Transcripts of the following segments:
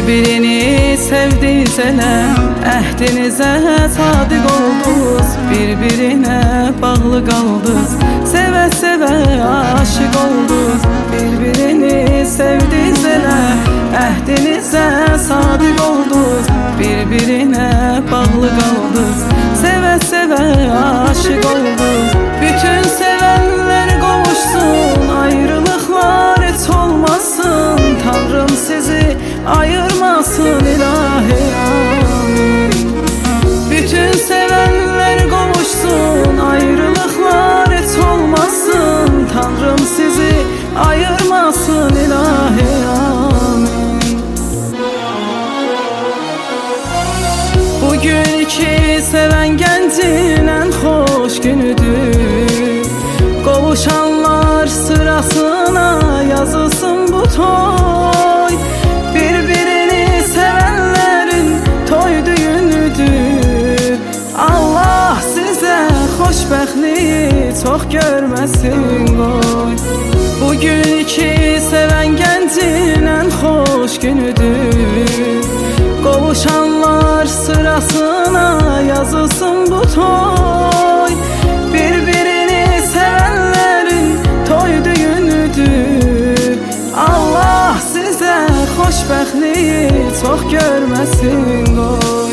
Bir-birini sevdiniz elə, əhdinizə sadiq oldunuz, bir-birinə bağlı qaldınız, sevə-sevə aşiq oldunuz. Bir-birini sevdiniz elə, əhdinizə sadiq oldunuz, bir-birinə bağlı qaldınız, sevə-sevə aşiq oldunuz. Bütün sevənlər qovuşsun, ayrılıqlar heç olmasın, Tanrım sizi ayırmasın, ilahi amin. Bütün sevenler qovuşsun, ayrılıqlar heç olmasın, Tanrım sizi ayırmasın, ilahi amin. Bugün iki seven gəncin ən xoş günüdür, qovuşanlar sırasına yazılsın bu toy. Bir-birini sevenlerin toy düğünüdür. Allah sizə xoşbəxtliyi çox görməsin qoy. Bugün iki seven gəncin ən xoş günüdür, qovuşanlar sırasına yazılsın bu toy. Bir-birini sevenlerin toy düğünüdür. Allah sizə xoşbəxtliyi çox görməsin qoy.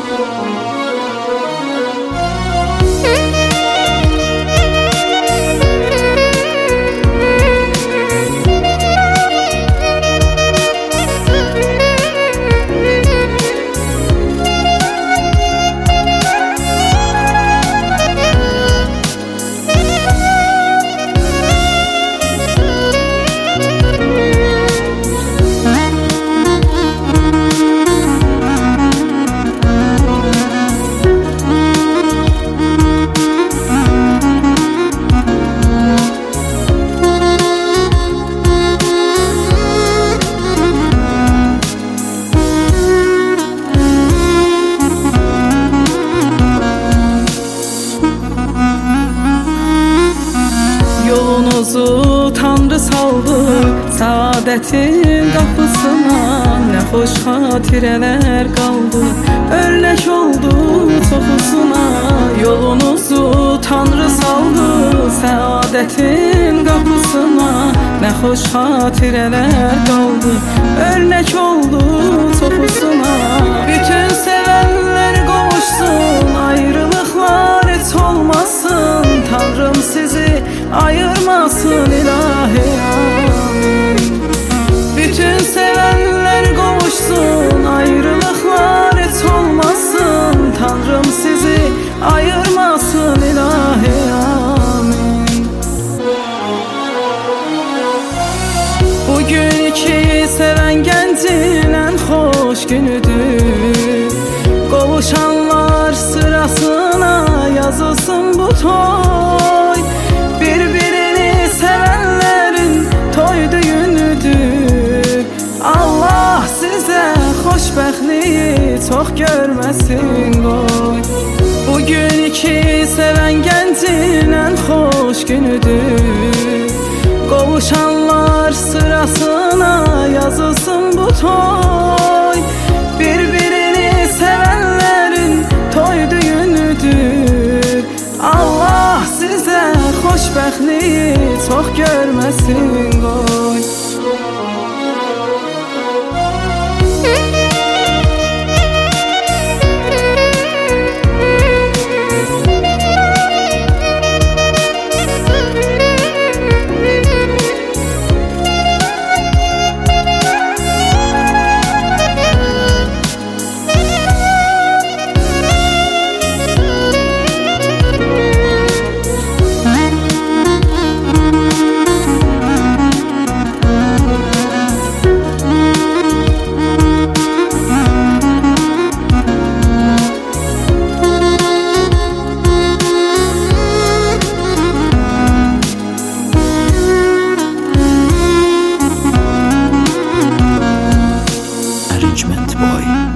Yolunuzu Tanrı saldı, saadətin qapısına, nə xoş xatirələr qaldı, örnək oldu çoxusuna. Yolunuzu Tanrı saldı, saadətin qapısına, nə xoş xatirələr qaldı, örnək oldu çoxusuna. Bütün sevənlər qovuşsun, ayrılıqlar heç olmasın, Tanrım sizi ayırmasın, ilahi amin. Bütün sevenler qovuşsun, ayrılıqlar heç olmasın, Tanrım sizi ayırmasın, ilahi amin. Bugün iki seven gəncin ən xoş günüdür, qovuşanlar sırasına yazılsın bu toy. Bir-birini sevenlerin toy düğünüdür. Allah sizə xoşbəxtliyi çox görməsin qoy. Bugün iki seven gəncin ən xoş günüdür, qovuşanlar sırasına yazılsın bu toy. Bir-birini sevenlerin toy düğünüdür. Allah sizə xoşbəxtliyi çox görməsin qoy. Arrangement Boy.